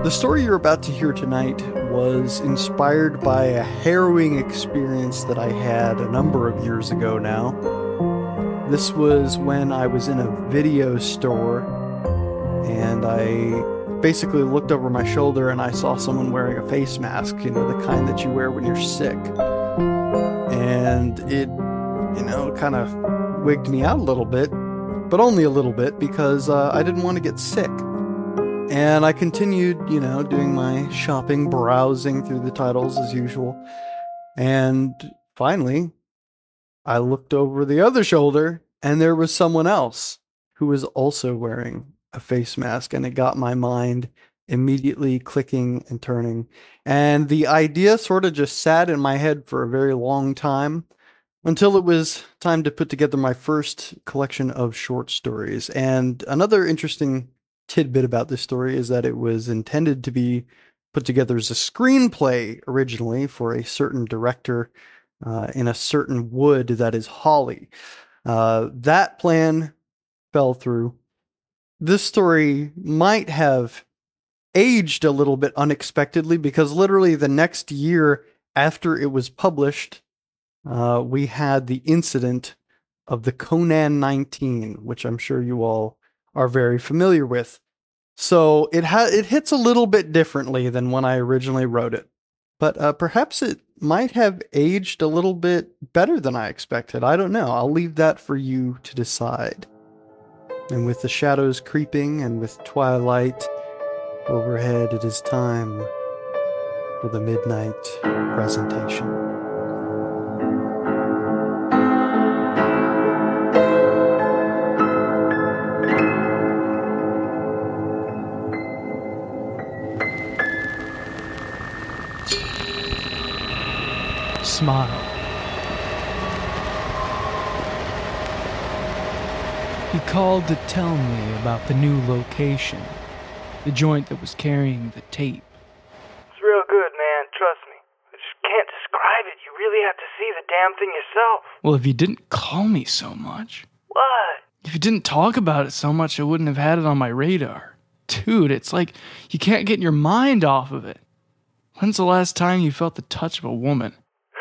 The story you're about to hear tonight was inspired by a harrowing experience that I had a number of years ago now. This was when I was in a video store and I basically looked over my shoulder and I saw someone wearing a face mask, the kind that you wear when you're sick. And it, kind of wigged me out a little bit, but only a little bit because I didn't want to get sick. And I continued, doing my shopping, browsing through the titles as usual. And finally, I looked over the other shoulder and there was someone else who was also wearing a face mask, and it got my mind immediately clicking and turning. And the idea sort of just sat in my head for a very long time until it was time to put together my first collection of short stories. And another interesting tidbit about this story is that it was intended to be put together as a screenplay originally for a certain director in a certain wood that is holly. That plan fell through. This story might have aged a little bit unexpectedly because literally the next year after it was published, we had the incident of the Conan 19, which I'm sure you all are very familiar with. So it hits a little bit differently than when I originally wrote it. But perhaps it might have aged a little bit better than I expected. I don't know. I'll leave that for you to decide. And with the shadows creeping and with twilight overhead, it is time for the midnight presentation. Smile. He called to tell me about the new location, the joint that was carrying the tape. It's real good, man, trust me. I just can't describe it. You really have to see the damn thing yourself. Well, if you didn't call me so much. What? If you didn't talk about it so much, I wouldn't have had it on my radar. Dude, it's like you can't get your mind off of it. When's the last time you felt the touch of a woman?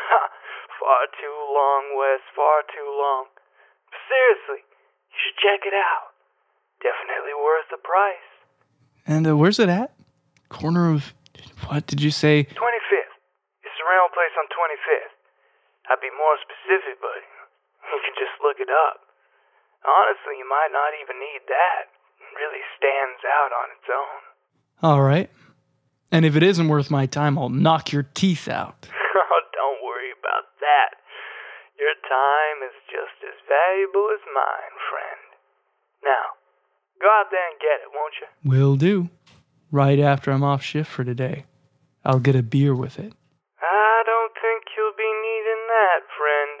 Far too long, Wes, far too long. But seriously, you should check it out. Definitely worth the price. And where's it at? Corner of, what did you say? 25th. It's the rental place on 25th. I'd be more specific, but you can just look it up. Honestly, you might not even need that. It really stands out on its own. All right. And if it isn't worth my time, I'll knock your teeth out. Oh, don't worry about that. Your time is just as valuable as mine, friend. Now, go out there and get it, won't you? Will do. Right after I'm off shift for today. I'll get a beer with it. I don't think you'll be needing that, friend.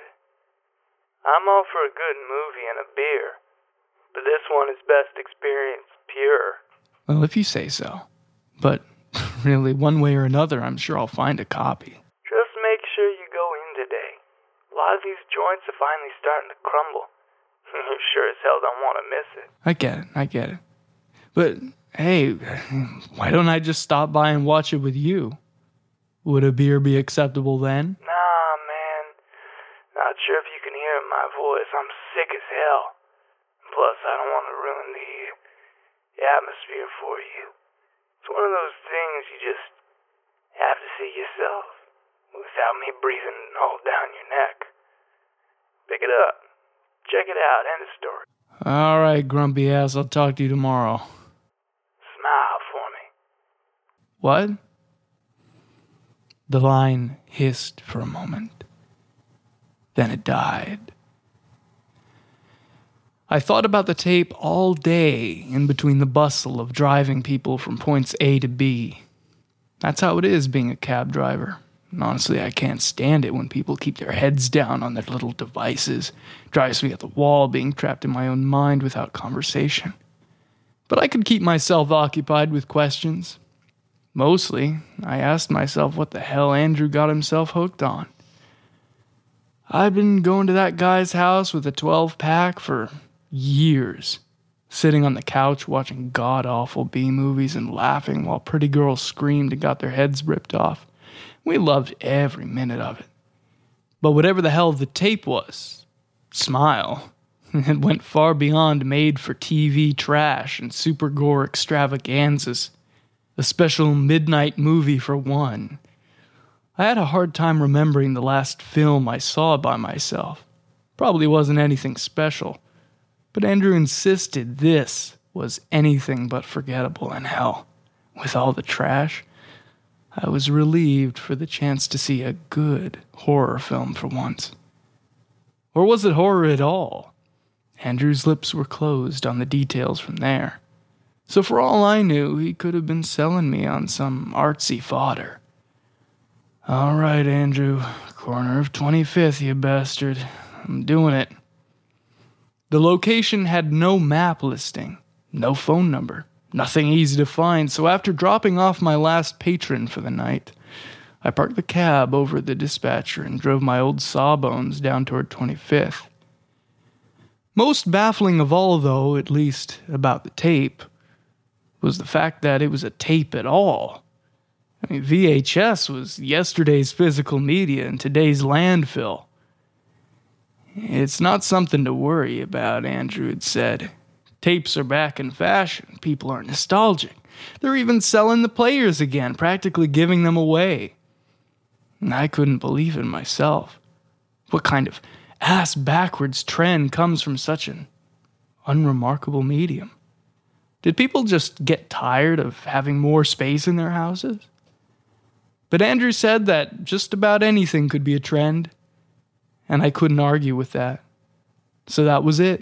I'm all for a good movie and a beer, but this one is best experienced pure. Well, if you say so. But really, one way or another, I'm sure I'll find a copy. Just make sure you go in today. A lot of these joints are finally starting to crumble. You sure as hell don't want to miss it. I get it. But, hey, why don't I just stop by and watch it with you? Would a beer be acceptable then? Nah, man. Not sure if you can hear in my voice. I'm sick as hell. Plus, I don't want to ruin the atmosphere for you. It's one of those things you just have to see yourself without me breathing all down your neck. Pick it up. Check it out. End of story. All right, grumpy ass. I'll talk to you tomorrow. Smile for me. What? The line hissed for a moment. Then it died. I thought about the tape all day in between the bustle of driving people from points A to B. That's how it is being a cab driver. And honestly, I can't stand it when people keep their heads down on their little devices. Drives me at the wall being trapped in my own mind without conversation. But I could keep myself occupied with questions. Mostly, I asked myself what the hell Andrew got himself hooked on. I'd been going to that guy's house with a 12-pack for years. sitting on the couch watching god-awful B-movies and laughing while pretty girls screamed and got their heads ripped off. We loved every minute of it. But whatever the hell the tape was, Smile, it went far beyond made-for-TV trash and super gore extravaganzas. A special midnight movie for one. I had a hard time remembering the last film I saw by myself. Probably wasn't anything special. But Andrew insisted this was anything but forgettable, and hell, with all the trash, I was relieved for the chance to see a good horror film for once. Or was it horror at all? Andrew's lips were closed on the details from there. So for all I knew, he could have been selling me on some artsy fodder. All right, Andrew, corner of 25th, you bastard. I'm doing it. The location had no map listing, no phone number, nothing easy to find, so after dropping off my last patron for the night, I parked the cab over the dispatcher and drove my old sawbones down toward 25th. Most baffling of all, though, at least about the tape, was the fact that it was a tape at all. I mean, VHS was yesterday's physical media and today's landfill. It's not something to worry about, Andrew had said. Tapes are back in fashion. People are nostalgic. They're even selling the players again, practically giving them away. And I couldn't believe it myself. What kind of ass-backwards trend comes from such an unremarkable medium? Did people just get tired of having more space in their houses? But Andrew said that just about anything could be a trend, and I couldn't argue with that. So that was it.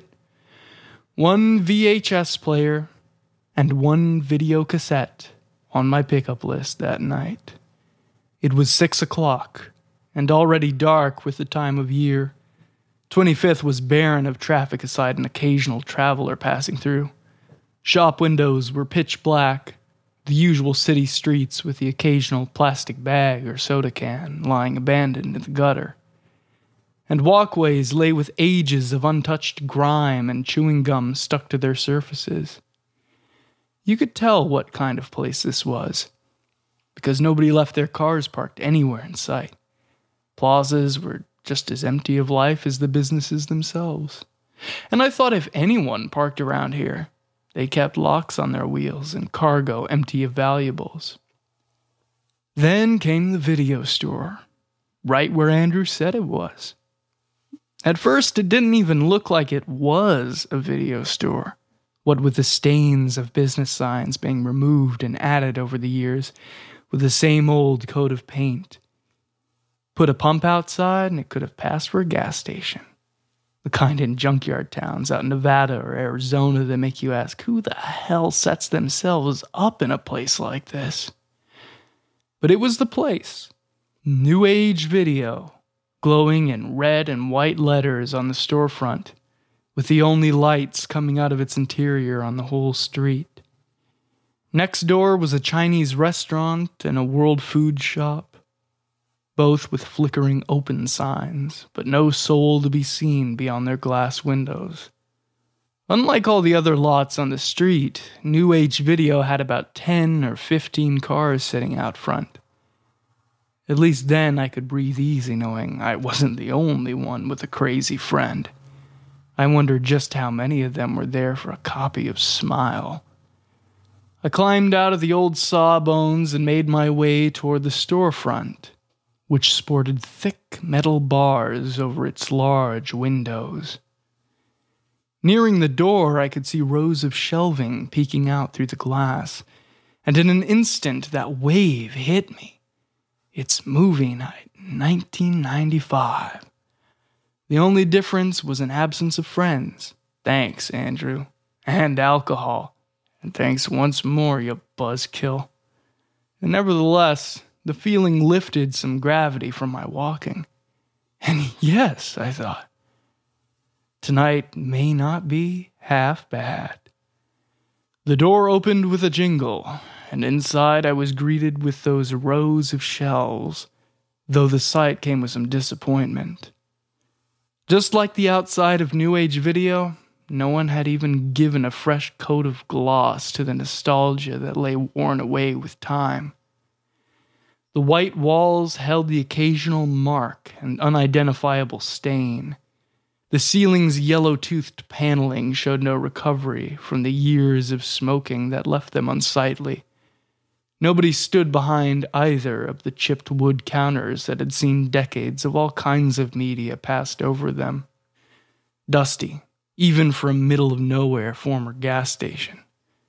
One VHS player and one video cassette on my pickup list that night. It was 6 o'clock, and already dark with the time of year. 25th was barren of traffic aside an occasional traveler passing through. Shop windows were pitch black, the usual city streets with the occasional plastic bag or soda can lying abandoned in the gutter. And walkways lay with ages of untouched grime and chewing gum stuck to their surfaces. You could tell what kind of place this was, because nobody left their cars parked anywhere in sight. Plazas were just as empty of life as the businesses themselves. And I thought if anyone parked around here, they kept locks on their wheels and cargo empty of valuables. Then came the video store, right where Andrew said it was. At first, it didn't even look like it was a video store, what with the stains of business signs being removed and added over the years with the same old coat of paint. Put a pump outside and it could have passed for a gas station. The kind in junkyard towns out in Nevada or Arizona that make you ask, who the hell sets themselves up in a place like this? But it was the place. New Age Video, glowing in red and white letters on the storefront, with the only lights coming out of its interior on the whole street. Next door was a Chinese restaurant and a World Food Shop, both with flickering open signs, but no soul to be seen beyond their glass windows. Unlike all the other lots on the street, New Age Video had about 10 or 15 cars sitting out front. At least then I could breathe easy knowing I wasn't the only one with a crazy friend. I wondered just how many of them were there for a copy of Smile. I climbed out of the old sawbones and made my way toward the storefront, which sported thick metal bars over its large windows. Nearing the door, I could see rows of shelving peeking out through the glass, and in an instant that wave hit me. It's movie night, 1995. The only difference was an absence of friends. Thanks, Andrew. And alcohol. And thanks once more, you buzzkill. And nevertheless, the feeling lifted some gravity from my walking. And yes, I thought, tonight may not be half bad. The door opened with a jingle, and inside I was greeted with those rows of shelves, though the sight came with some disappointment. Just like the outside of New Age Video, no one had even given a fresh coat of gloss to the nostalgia that lay worn away with time. The white walls held the occasional mark and unidentifiable stain. The ceiling's yellow-toothed paneling showed no recovery from the years of smoking that left them unsightly. Nobody stood behind either of the chipped wood counters that had seen decades of all kinds of media passed over them. Dusty, even for a middle-of-nowhere former gas station.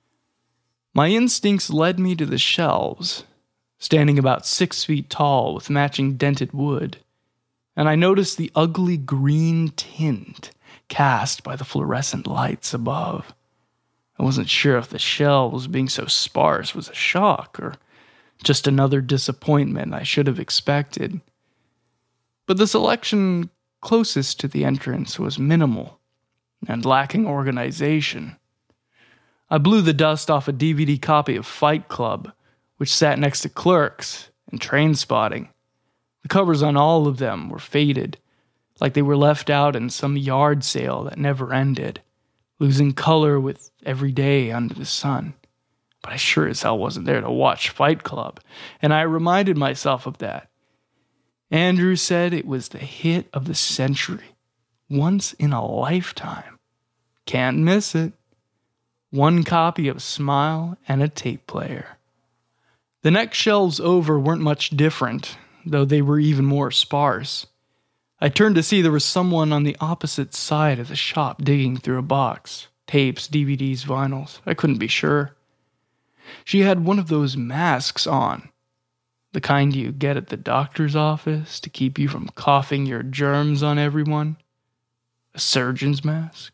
My instincts led me to the shelves, standing about 6 feet tall with matching dented wood, and I noticed the ugly green tint cast by the fluorescent lights above. I wasn't sure if the shelves being so sparse was a shock or just another disappointment I should have expected. But the selection closest to the entrance was minimal and lacking organization. I blew the dust off a DVD copy of Fight Club, which sat next to Clerks and Trainspotting. The covers on all of them were faded, like they were left out in some yard sale that never ended, losing color with every day under the sun. But I sure as hell wasn't there to watch Fight Club, and I reminded myself of that. Andrew said it was the hit of the century, once in a lifetime. Can't miss it. One copy of Smile and a tape player. The next shelves over weren't much different, though they were even more sparse. I turned to see there was someone on the opposite side of the shop digging through a box. Tapes, DVDs, vinyls. I couldn't be sure. She had one of those masks on. The kind you get at the doctor's office to keep you from coughing your germs on everyone. A surgeon's mask.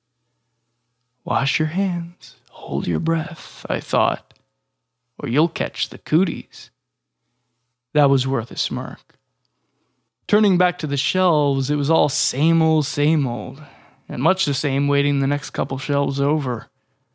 Wash your hands. Hold your breath, I thought. Or you'll catch the cooties. That was worth a smirk. Turning back to the shelves, it was all same old, and much the same waiting the next couple shelves over.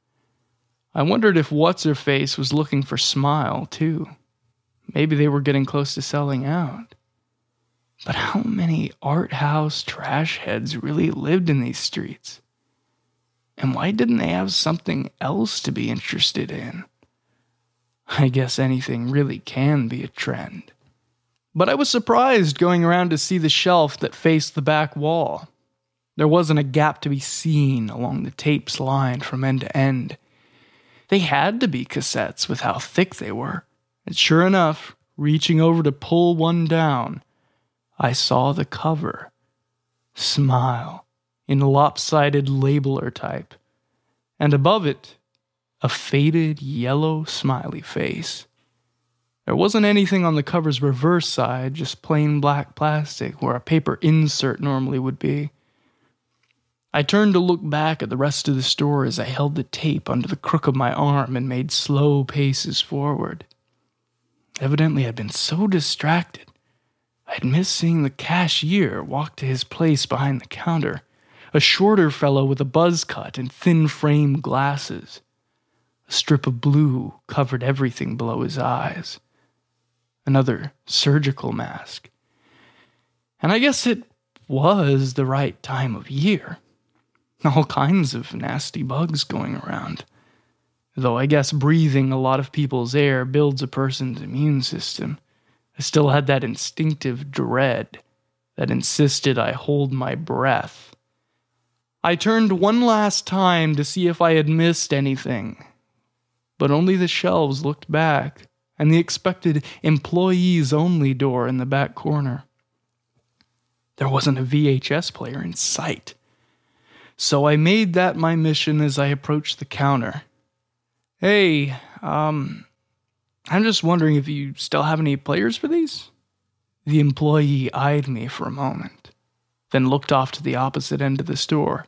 I wondered if What's-Her-Face was looking for Smile, too. Maybe they were getting close to selling out. But how many art house trash heads really lived in these streets? And why didn't they have something else to be interested in? I guess anything really can be a trend. But I was surprised going around to see the shelf that faced the back wall. There wasn't a gap to be seen along the tapes line from end to end. They had to be cassettes with how thick they were. And sure enough, reaching over to pull one down, I saw the cover. Smile, in lopsided labeler type. And above it, a faded yellow smiley face. There wasn't anything on the cover's reverse side, just plain black plastic where a paper insert normally would be. I turned to look back at the rest of the store as I held the tape under the crook of my arm and made slow paces forward. Evidently, I'd been so distracted, I'd missed seeing the cashier walk to his place behind the counter, a shorter fellow with a buzz cut and thin-frame glasses. A strip of blue covered everything below his eyes. Another surgical mask. And I guess it was the right time of year. All kinds of nasty bugs going around. Though I guess breathing a lot of people's air builds a person's immune system. I still had that instinctive dread that insisted I hold my breath. I turned one last time to see if I had missed anything. But only the shelves looked back, and the expected employees-only door in the back corner. There wasn't a VHS player in sight. So I made that my mission as I approached the counter. Hey, I'm just wondering if you still have any players for these? The employee eyed me for a moment, then looked off to the opposite end of the store.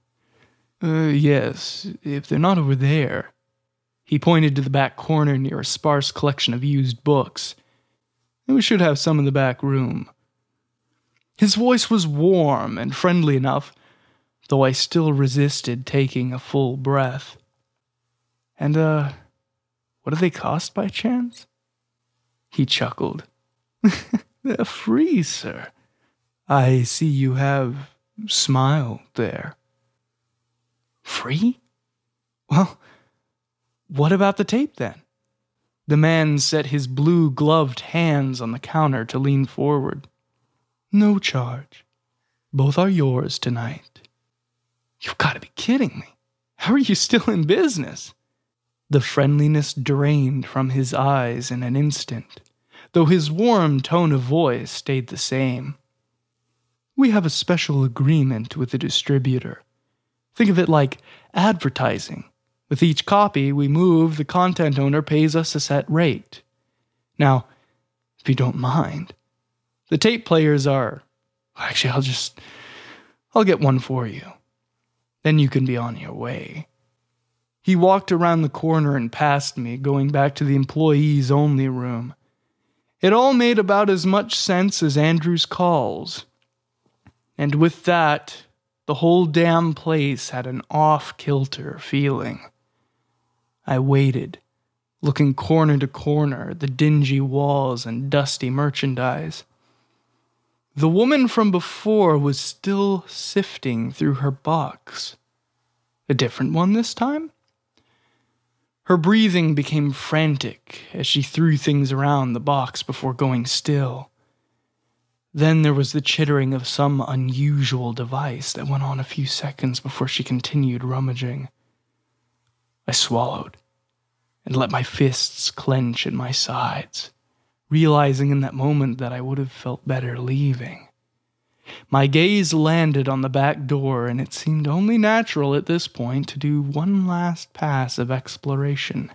Yes, if they're not over there. He pointed to the back corner near a sparse collection of used books. We should have some in the back room. His voice was warm and friendly enough, though I still resisted taking a full breath. And, what do they cost by chance? He chuckled. They're free, sir. I see you have Smile there. Free? Well, what about the tape then? The man set his blue-gloved hands on the counter to lean forward. No charge. Both are yours tonight. You've got to be kidding me. How are you still in business? The friendliness drained from his eyes in an instant, though his warm tone of voice stayed the same. We have a special agreement with the distributor. Think of it like advertising. With each copy we move, the content owner pays us a set rate. Now, if you don't mind, the tape players are... Actually, I'll get one for you. Then you can be on your way. He walked around the corner and past me, going back to the employees-only room. It all made about as much sense as Andrew's calls. And with that, the whole damn place had an off-kilter feeling. I waited, looking corner to corner at the dingy walls and dusty merchandise. The woman from before was still sifting through her box. A different one this time? Her breathing became frantic as she threw things around the box before going still. Then there was the chittering of some unusual device that went on a few seconds before she continued rummaging. I swallowed and let my fists clench at my sides, realizing in that moment that I would have felt better leaving. My gaze landed on the back door, and it seemed only natural at this point to do one last pass of exploration.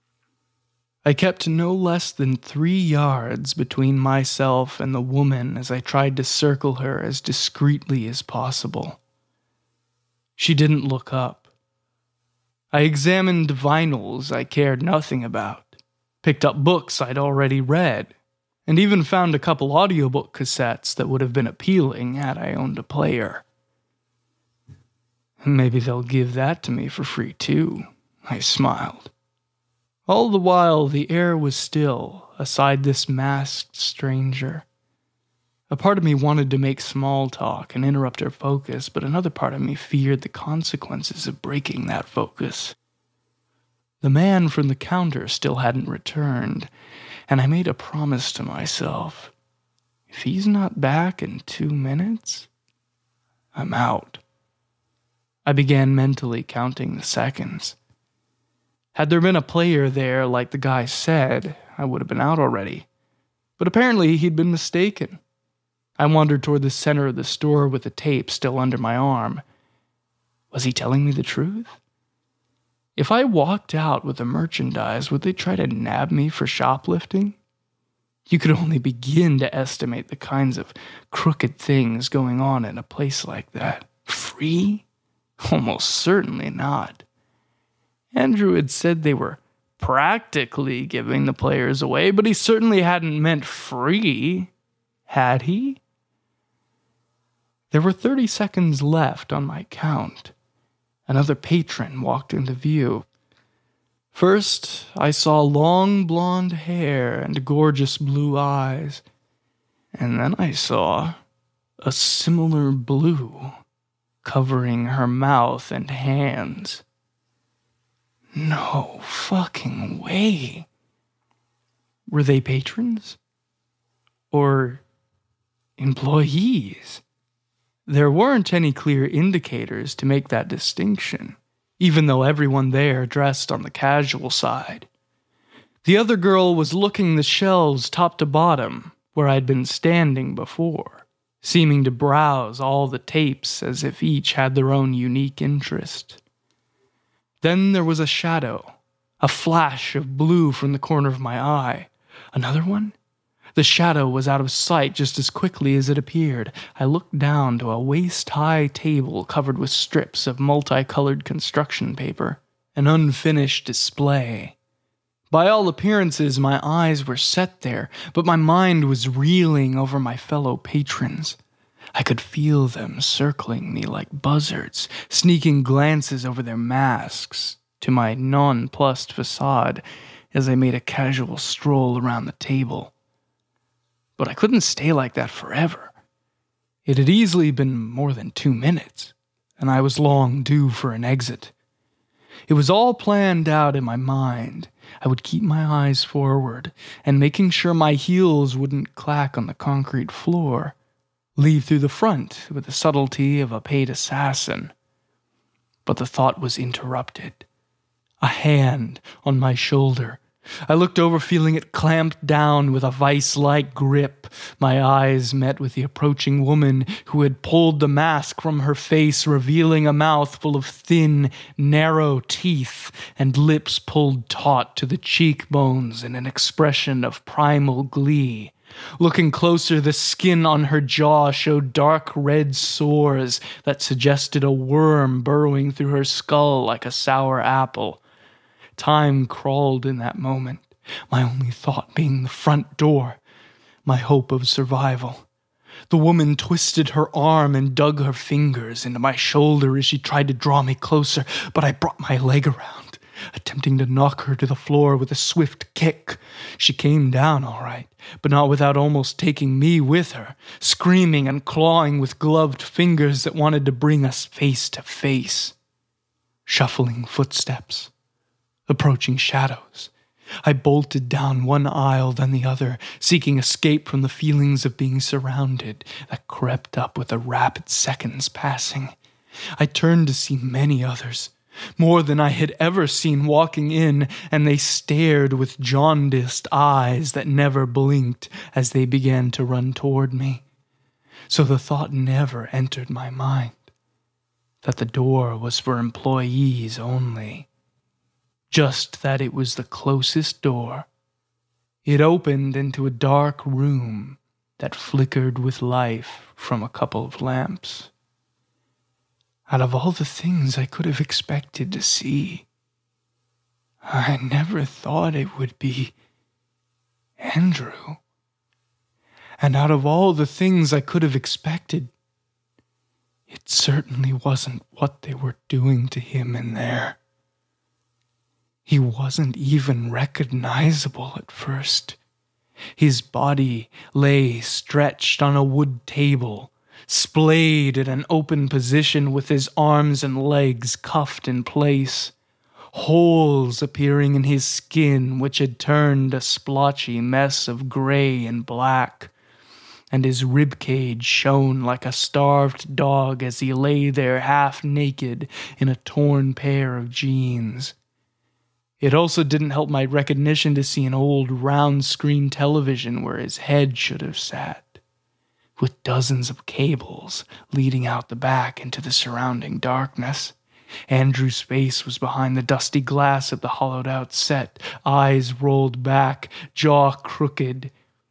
I kept no less than 3 yards between myself and the woman as I tried to circle her as discreetly as possible. She didn't look up. I examined vinyls I cared nothing about, picked up books I'd already read, and even found a couple audiobook cassettes that would have been appealing had I owned a player. Maybe they'll give that to me for free too, I smiled. All the while, the air was still aside this masked stranger. A part of me wanted to make small talk and interrupt her focus, but another part of me feared the consequences of breaking that focus. The man from the counter still hadn't returned, and I made a promise to myself. If he's not back in 2 minutes, I'm out. I began mentally counting the seconds. Had there been a player there like the guy said, I would have been out already. But apparently he'd been mistaken. I wandered toward the center of the store with the tape still under my arm. Was he telling me the truth? If I walked out with the merchandise, would they try to nab me for shoplifting? You could only begin to estimate the kinds of crooked things going on in a place like that. Free? Almost certainly not. Andrew had said they were practically giving the players away, but he certainly hadn't meant free, had he? There were 30 seconds left on my count. Another patron walked into view. First, I saw long blonde hair and gorgeous blue eyes, and then I saw a similar blue covering her mouth and hands. No fucking way. Were they patrons? Or employees? There weren't any clear indicators to make that distinction, even though everyone there dressed on the casual side. The other girl was looking the shelves top to bottom, where I'd been standing before, seeming to browse all the tapes as if each had their own unique interest. Then there was a shadow, a flash of blue from the corner of my eye. Another one? The shadow was out of sight just as quickly as it appeared. I looked down to a waist-high table covered with strips of multicolored construction paper, an unfinished display. By all appearances, my eyes were set there, but my mind was reeling over my fellow patrons. I could feel them circling me like buzzards, sneaking glances over their masks to my nonplussed facade as I made a casual stroll around the table. But I couldn't stay like that forever. It had easily been more than 2 minutes, and I was long due for an exit. It was all planned out in my mind. I would keep my eyes forward, and making sure my heels wouldn't clack on the concrete floor, leave through the front with the subtlety of a paid assassin. But the thought was interrupted. A hand on my shoulder. I looked over, feeling it clamped down with a vice-like grip. My eyes met with the approaching woman who had pulled the mask from her face, revealing a mouth full of thin, narrow teeth and lips pulled taut to the cheekbones in an expression of primal glee. Looking closer, the skin on her jaw showed dark red sores that suggested a worm burrowing through her skull like a sour apple. Time crawled in that moment, my only thought being the front door, my hope of survival. The woman twisted her arm and dug her fingers into my shoulder as she tried to draw me closer, but I brought my leg around, attempting to knock her to the floor with a swift kick. She came down all right, but not without almost taking me with her, screaming and clawing with gloved fingers that wanted to bring us face to face. Shuffling footsteps. Approaching shadows. I bolted down one aisle, then the other, seeking escape from the feelings of being surrounded that crept up with the rapid seconds passing. I turned to see many others, more than I had ever seen walking in, and they stared with jaundiced eyes that never blinked as they began to run toward me. So the thought never entered my mind that the door was for employees only. Just that it was the closest door. It opened into a dark room that flickered with life from a couple of lamps. Out of all the things I could have expected to see, I never thought it would be Andrew. And out of all the things I could have expected, it certainly wasn't what they were doing to him in there. He wasn't even recognizable at first. His body lay stretched on a wood table, splayed in an open position with his arms and legs cuffed in place, holes appearing in his skin which had turned a splotchy mess of gray and black, and his ribcage shone like a starved dog as he lay there half naked in a torn pair of jeans. It also didn't help my recognition to see an old round-screen television where his head should have sat, with dozens of cables leading out the back into the surrounding darkness. Andrew's face was behind the dusty glass of the hollowed-out set, eyes rolled back, jaw crooked.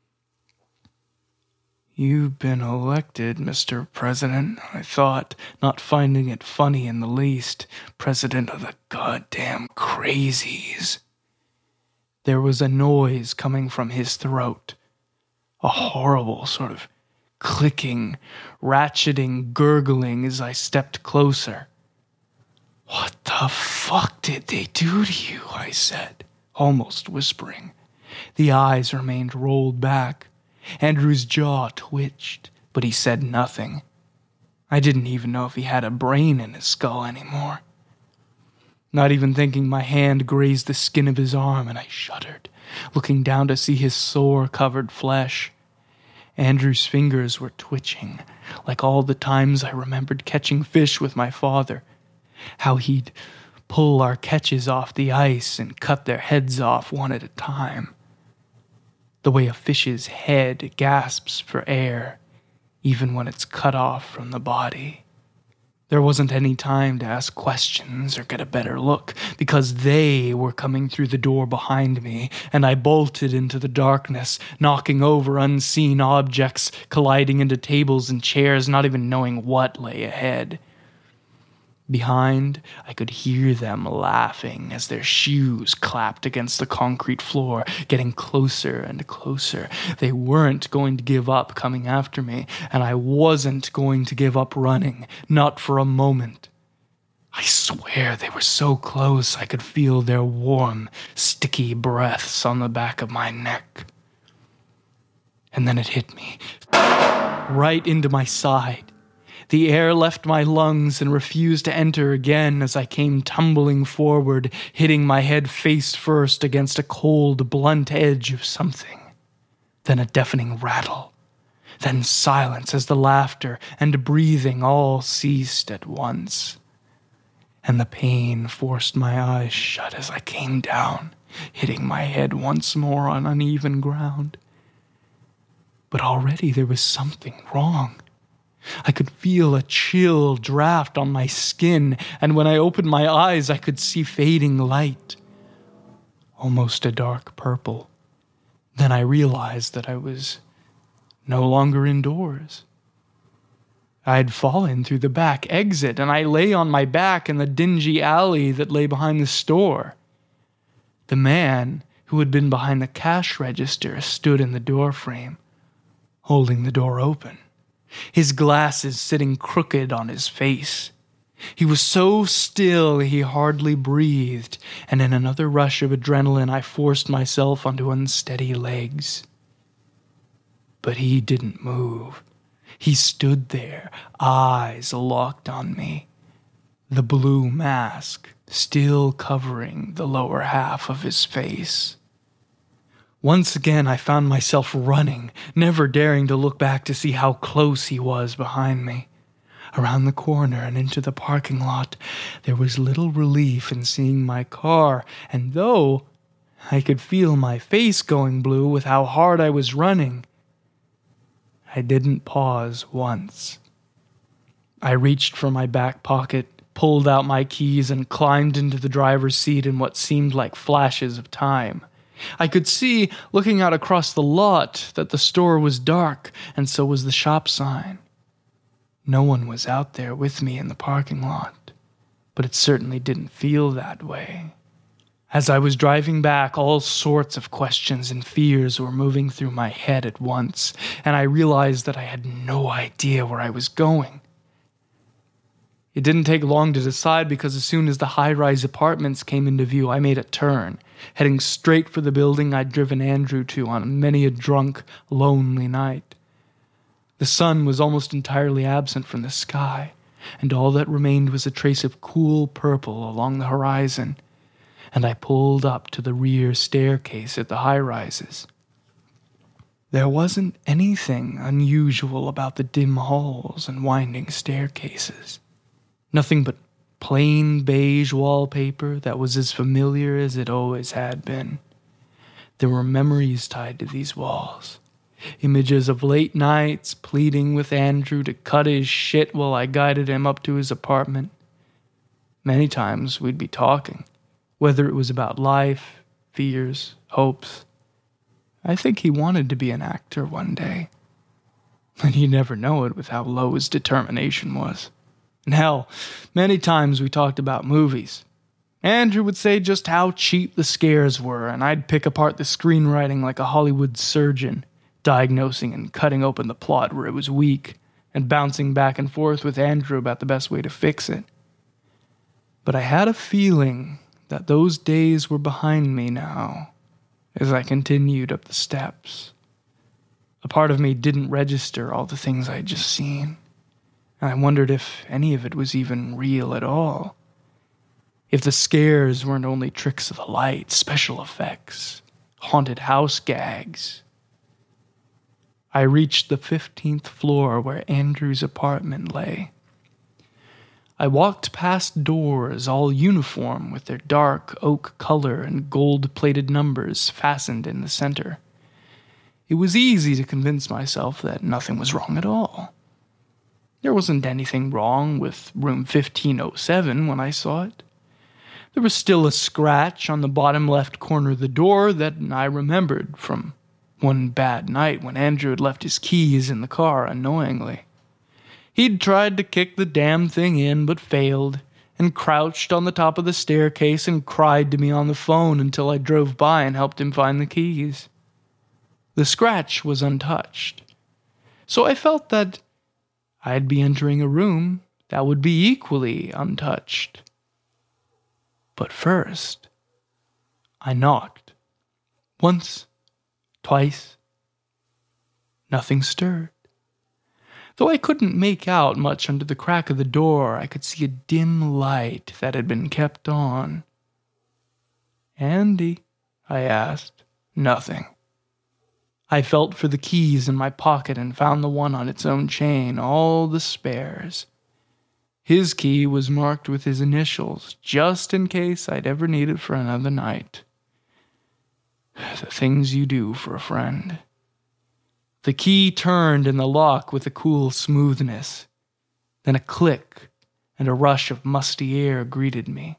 "You've been elected, Mr. President," I thought, not finding it funny in the least. President of the goddamn crazies. There was a noise coming from his throat. A horrible sort of clicking, ratcheting, gurgling as I stepped closer. "What the fuck did they do to you?" I said, almost whispering. The eyes remained rolled back. Andrew's jaw twitched, but he said nothing. I didn't even know if he had a brain in his skull anymore. Not even thinking, my hand grazed the skin of his arm, and I shuddered, looking down to see his sore-covered flesh. Andrew's fingers were twitching, like all the times I remembered catching fish with my father, how he'd pull our catches off the ice and cut their heads off one at a time. The way a fish's head gasps for air, even when it's cut off from the body. There wasn't any time to ask questions or get a better look, because they were coming through the door behind me, and I bolted into the darkness, knocking over unseen objects, colliding into tables and chairs, not even knowing what lay ahead. Behind, I could hear them laughing as their shoes clapped against the concrete floor, getting closer and closer. They weren't going to give up coming after me, and I wasn't going to give up running, not for a moment. I swear they were so close I could feel their warm, sticky breaths on the back of my neck. And then it hit me, right into my side. The air left my lungs and refused to enter again as I came tumbling forward, hitting my head face first against a cold, blunt edge of something. Then a deafening rattle. Then silence as the laughter and breathing all ceased at once. And the pain forced my eyes shut as I came down, hitting my head once more on uneven ground. But already there was something wrong. I could feel a chill draft on my skin, and when I opened my eyes, I could see fading light, almost a dark purple. Then I realized that I was no longer indoors. I had fallen through the back exit, and I lay on my back in the dingy alley that lay behind the store. The man who had been behind the cash register stood in the doorframe, holding the door open, his glasses sitting crooked on his face. He was so still he hardly breathed, and in another rush of adrenaline I forced myself onto unsteady legs. But he didn't move. He stood there, eyes locked on me, the blue mask still covering the lower half of his face. Once again I found myself running, never daring to look back to see how close he was behind me. Around the corner and into the parking lot, there was little relief in seeing my car, and though I could feel my face going blue with how hard I was running, I didn't pause once. I reached for my back pocket, pulled out my keys, and climbed into the driver's seat in what seemed like flashes of time. I could see, looking out across the lot, that the store was dark, and so was the shop sign. No one was out there with me in the parking lot, but it certainly didn't feel that way. As I was driving back, all sorts of questions and fears were moving through my head at once, and I realized that I had no idea where I was going. It didn't take long to decide because as soon as the high-rise apartments came into view, I made a turn, heading straight for the building I'd driven Andrew to on many a drunk, lonely night. The sun was almost entirely absent from the sky, and all that remained was a trace of cool purple along the horizon, and I pulled up to the rear staircase at the high-rises. There wasn't anything unusual about the dim halls and winding staircases. Nothing but plain beige wallpaper that was as familiar as it always had been. There were memories tied to these walls. Images of late nights pleading with Andrew to cut his shit while I guided him up to his apartment. Many times we'd be talking, whether it was about life, fears, hopes. I think he wanted to be an actor one day. And you'd never know it with how low his determination was. And hell, many times we talked about movies. Andrew would say just how cheap the scares were, and I'd pick apart the screenwriting like a Hollywood surgeon, diagnosing and cutting open the plot where it was weak, and bouncing back and forth with Andrew about the best way to fix it. But I had a feeling that those days were behind me now, as I continued up the steps. A part of me didn't register all the things I'd just seen. And I wondered if any of it was even real at all. If the scares weren't only tricks of the light, special effects, haunted house gags. I reached the 15th floor where Andrew's apartment lay. I walked past doors all uniform with their dark oak color and gold-plated numbers fastened in the center. It was easy to convince myself that nothing was wrong at all. There wasn't anything wrong with room 1507 when I saw it. There was still a scratch on the bottom left corner of the door that I remembered from one bad night when Andrew had left his keys in the car unknowingly. He'd tried to kick the damn thing in but failed, and crouched on the top of the staircase and cried to me on the phone until I drove by and helped him find the keys. The scratch was untouched, so I felt that I'd be entering a room that would be equally untouched. But first, I knocked. Once, twice. Nothing stirred. Though I couldn't make out much under the crack of the door, I could see a dim light that had been kept on. "Andy?" I asked. Nothing. I felt for the keys in my pocket and found the one on its own chain, all the spares. His key was marked with his initials, just in case I'd ever need it for another night. The things you do for a friend. The key turned in the lock with a cool smoothness. Then a click and a rush of musty air greeted me.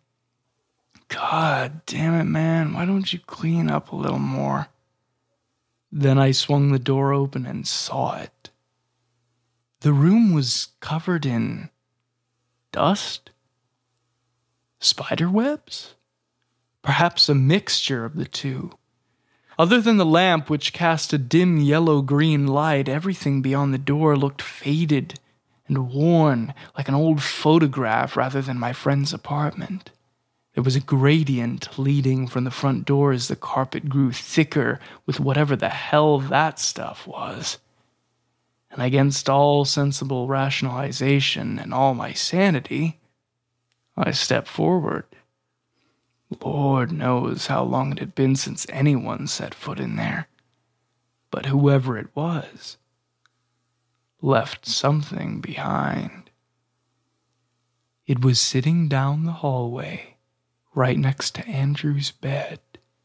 God damn it, man, why don't you clean up a little more? Then I swung the door open and saw it. The room was covered in dust? Spiderwebs? Perhaps a mixture of the two. Other than the lamp, which cast a dim yellow-green light, everything beyond the door looked faded and worn, like an old photograph rather than my friend's apartment. There was a gradient leading from the front door as the carpet grew thicker with whatever the hell that stuff was. And against all sensible rationalization and all my sanity, I stepped forward. Lord knows how long it had been since anyone set foot in there. But whoever it was left something behind. It was sitting down the hallway, right next to Andrew's bed.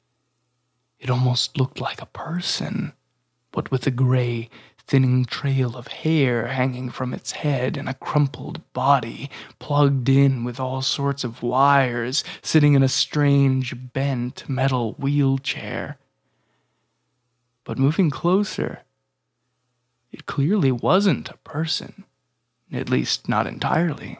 It almost looked like a person, but with a gray, thinning trail of hair hanging from its head and a crumpled body plugged in with all sorts of wires, sitting in a strange, bent metal wheelchair. But moving closer, it clearly wasn't a person, at least not entirely.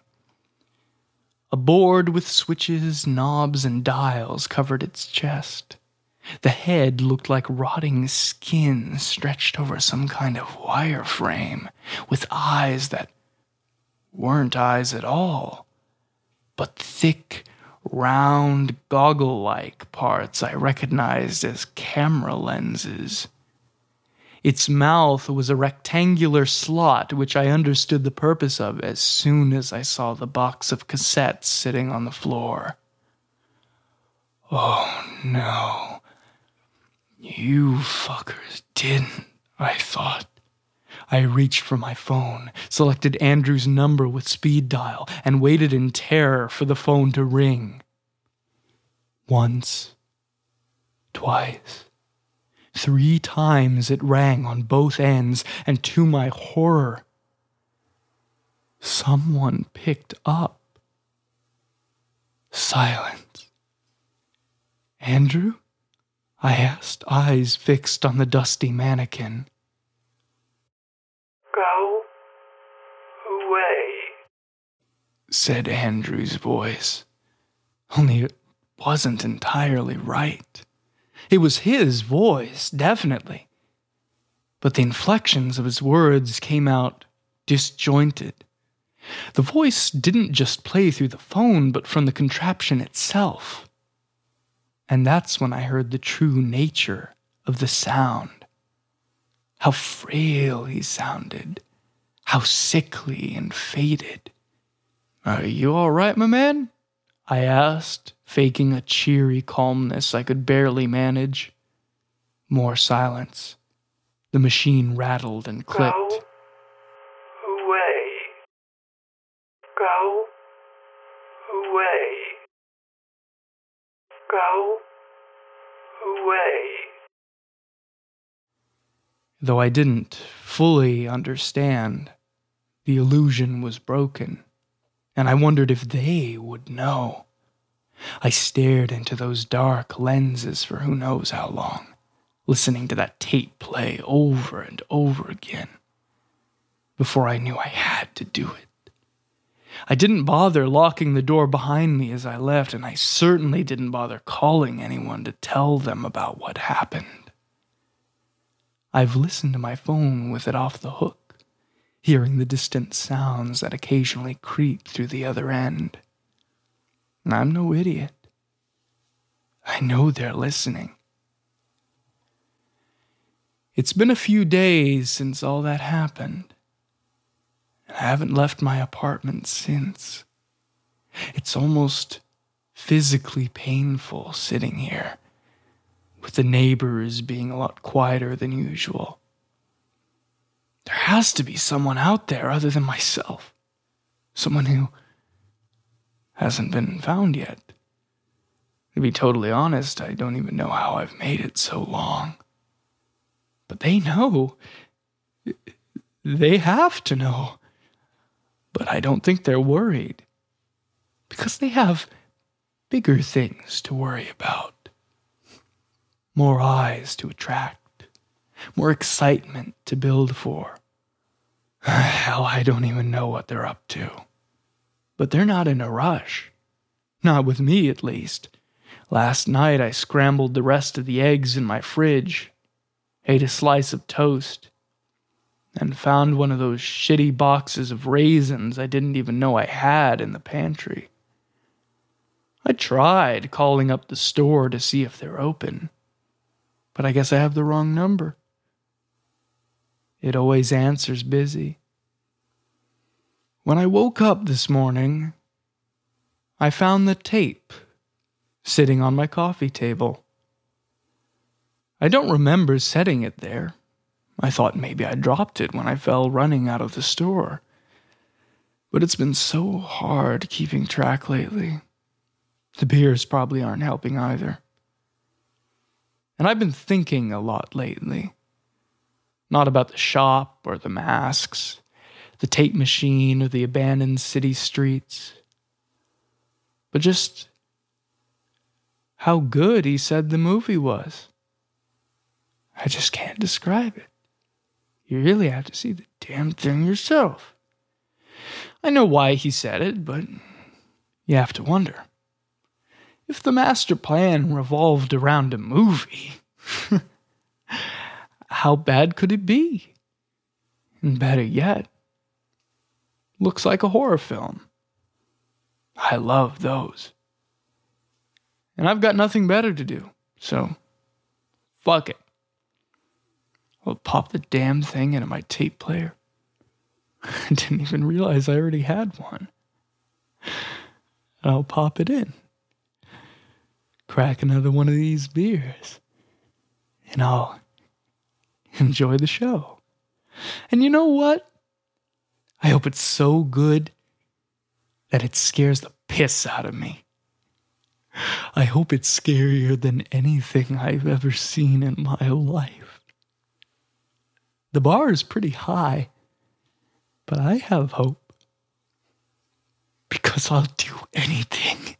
A board with switches, knobs, and dials covered its chest. The head looked like rotting skin stretched over some kind of wireframe, with eyes that weren't eyes at all, but thick, round, goggle-like parts I recognized as camera lenses. Its mouth was a rectangular slot, which I understood the purpose of as soon as I saw the box of cassettes sitting on the floor. Oh no. You fuckers didn't, I thought. I reached for my phone, selected Andrew's number with speed dial, and waited in terror for the phone to ring. Once, twice, 3 times it rang on both ends, and to my horror, someone picked up. Silence. Andrew? I asked, eyes fixed on the dusty mannequin. Go away, said Andrew's voice. Only it wasn't entirely right. It was his voice, definitely. But the inflections of his words came out disjointed. The voice didn't just play through the phone, but from the contraption itself. And that's when I heard the true nature of the sound. How frail he sounded. How sickly and faded. Are you all right, my man? I asked, faking a cheery calmness I could barely manage. More silence. The machine rattled and clicked. Go away. Go away. Go away. Though I didn't fully understand, the illusion was broken, and I wondered if they would know. I stared into those dark lenses for who knows how long, listening to that tape play over and over again, before I knew I had to do it. I didn't bother locking the door behind me as I left, and I certainly didn't bother calling anyone to tell them about what happened. I've listened to my phone with it off the hook, hearing the distant sounds that occasionally creep through the other end. I'm no idiot. I know they're listening. It's been a few days since all that happened. I haven't left my apartment since. It's almost physically painful sitting here, with the neighbors being a lot quieter than usual. There has to be someone out there other than myself. Someone who hasn't been found yet. To be totally honest, I don't even know how I've made it so long. But they know. They have to know. But I don't think they're worried. Because they have bigger things to worry about. More eyes to attract. More excitement to build for. Hell, I don't even know what they're up to. But they're not in a rush. Not with me, at least. Last night I scrambled the rest of the eggs in my fridge, ate a slice of toast, and found one of those shitty boxes of raisins I didn't even know I had in the pantry. I tried calling up the store to see if they're open, but I guess I have the wrong number. It always answers busy. When I woke up this morning, I found the tape sitting on my coffee table. I don't remember setting it there. I thought maybe I dropped it when I fell running out of the store. But it's been so hard keeping track lately. The beers probably aren't helping either. And I've been thinking a lot lately. Not about the shop or the masks, the tape machine or the abandoned city streets, but just how good he said the movie was. I just can't describe it. You really have to see the damn thing yourself. I know why he said it, but you have to wonder. If the master plan revolved around a movie, how bad could it be? And better yet, looks like a horror film. I love those. And I've got nothing better to do, so fuck it. I'll pop the damn thing into my tape player. I didn't even realize I already had one. And I'll pop it in. Crack another one of these beers. And I'll enjoy the show. And you know what? I hope it's so good that it scares the piss out of me. I hope it's scarier than anything I've ever seen in my life. The bar is pretty high, but I have hope. Because I'll do anything.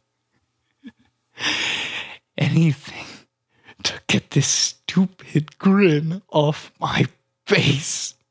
Anything to get this stupid grin off my face.